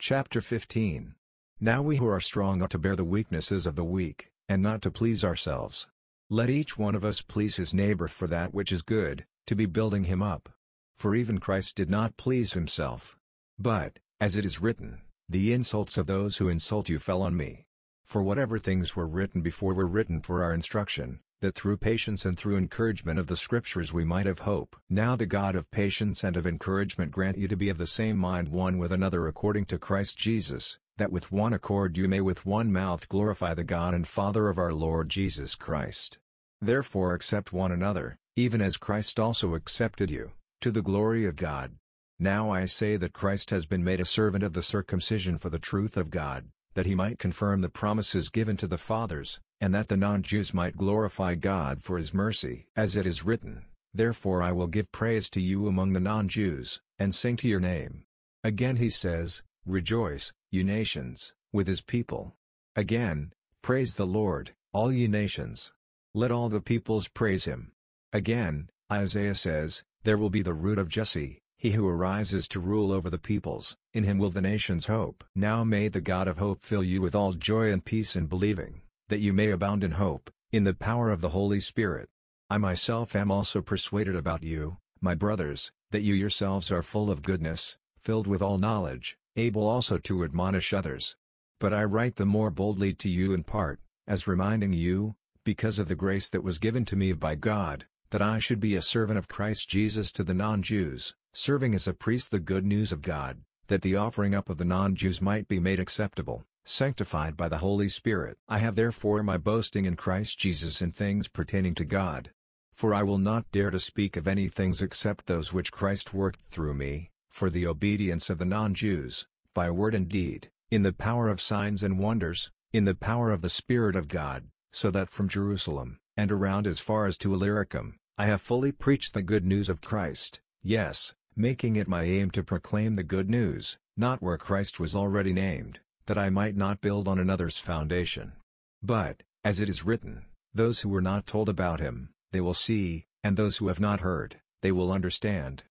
Chapter 15. Now we who are strong ought to bear the weaknesses of the weak, and not to please ourselves. Let each one of us please his neighbor for that which is good, to be building him up. For even Christ did not please himself. But, as it is written, the insults of those who insult you fell on me. For whatever things were written before were written for our instruction, that through patience and through encouragement of the Scriptures we might have hope. Now the God of patience and of encouragement grant you to be of the same mind one with another according to Christ Jesus, that with one accord you may with one mouth glorify the God and Father of our Lord Jesus Christ. Therefore accept one another, even as Christ also accepted you, to the glory of God. Now I say that Christ has been made a servant of the circumcision for the truth of God, that he might confirm the promises given to the fathers, and that the non-Jews might glorify God for his mercy. As it is written, therefore I will give praise to you among the non-Jews, and sing to your name. Again he says, rejoice, you nations, with his people. Again, praise the Lord, all ye nations. Let all the peoples praise him. Again, Isaiah says, there will be the root of Jesse, he who arises to rule over the peoples, in him will the nations hope. Now may the God of hope fill you with all joy and peace in believing, that you may abound in hope, in the power of the Holy Spirit. I myself am also persuaded about you, my brothers, that you yourselves are full of goodness, filled with all knowledge, able also to admonish others. But I write the more boldly to you in part, as reminding you, because of the grace that was given to me by God, that I should be a servant of Christ Jesus to the non-Jews, serving as a priest the good news of God, that the offering up of the non-Jews might be made acceptable, sanctified by the Holy Spirit. I have therefore my boasting in Christ Jesus in things pertaining to God. For I will not dare to speak of any things except those which Christ worked through me, for the obedience of the non-Jews, by word and deed, in the power of signs and wonders, in the power of the Spirit of God, so that from Jerusalem, and around as far as to Illyricum, I have fully preached the good news of Christ, yes, making it my aim to proclaim the good news, not where Christ was already named, that I might not build on another's foundation. But, as it is written, those who were not told about him, they will see, and those who have not heard, they will understand.